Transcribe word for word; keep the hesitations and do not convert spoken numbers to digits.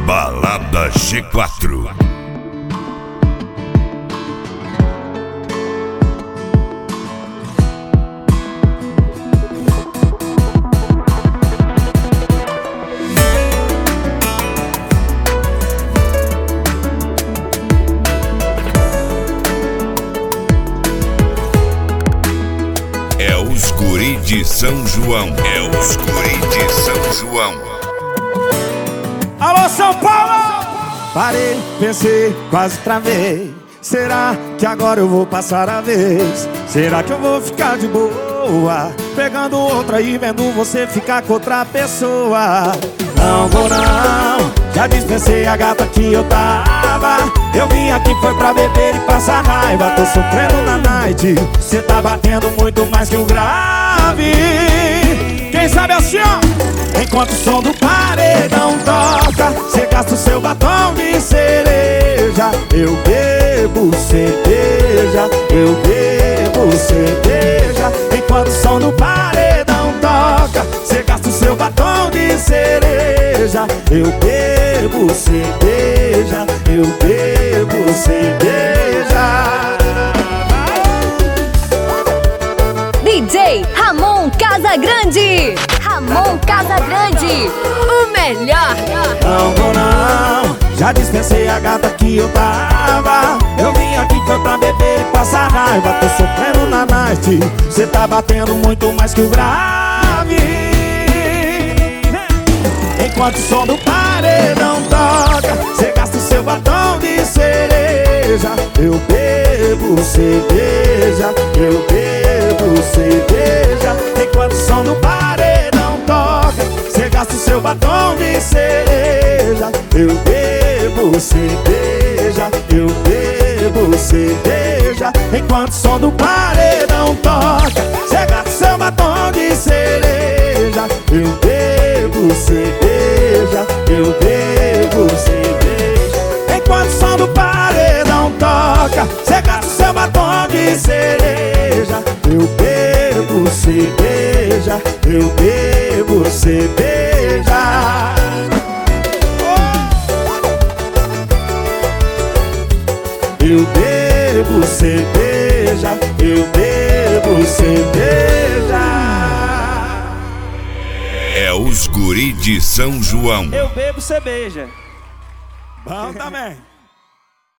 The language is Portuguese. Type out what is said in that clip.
Balada G quatro. É os guri de São João. É os guri de São João. Alô, São Paulo! Parei, pensei, quase travei. Será que agora eu vou passar a vez? Será que eu vou ficar de boa pegando outra e vendo você ficar com outra pessoa? Não vou não, já dispensei a gata que eu tava. Eu vim aqui foi pra beber e passar raiva. Tô sofrendo na night, cê tá batendo muito mais que o grave. Quem sabe assim, ó, enquanto o som do paredão toca, cê gasta o seu batom de cereja. Eu bebo cerveja, eu bebo cerveja. Enquanto o som do paredão toca, cê gasta o seu batom de cereja. Eu bebo cerveja, eu bebo cerveja. D J Ramon Casagrande. Ramon Casagrande, o melhor. Não vou não, já dispensei a gata que eu tava. Eu vim aqui foi pra beber e passar raiva. Tô sofrendo na night, cê tá batendo muito mais que o grave. Enquanto o som do paredão toca, cê gasta o seu batom de cereja. Eu bebo cerveja, eu bebo cerveja. Enquanto o som do paredão toca, cê gasta o seu batom de cereja. Eu bebo cerveja, eu bebo cerveja. Enquanto o som do paredão toca, cê gasta o seu batom de cereja. Eu bebo cerveja, eu bebo cerveja. Enquanto o som do paredão toca, cê gasta o seu batom de cereja. Eu bebo cerveja, eu bebo cerveja. Eu bebo cerveja, eu bebo cerveja. É os guri de São João. Eu bebo cerveja. Bom também.